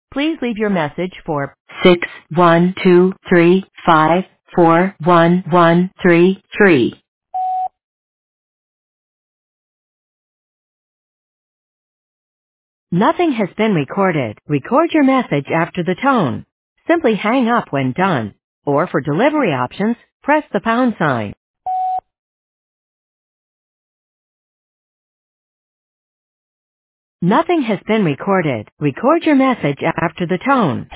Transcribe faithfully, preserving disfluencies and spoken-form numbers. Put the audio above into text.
Please leave your message for six one two three five four one one three three. Nothing has been recorded. Record your message after the tone. Simply hang up when done. Or for delivery options, press the pound sign. Nothing has been recorded. Record your message after the tone.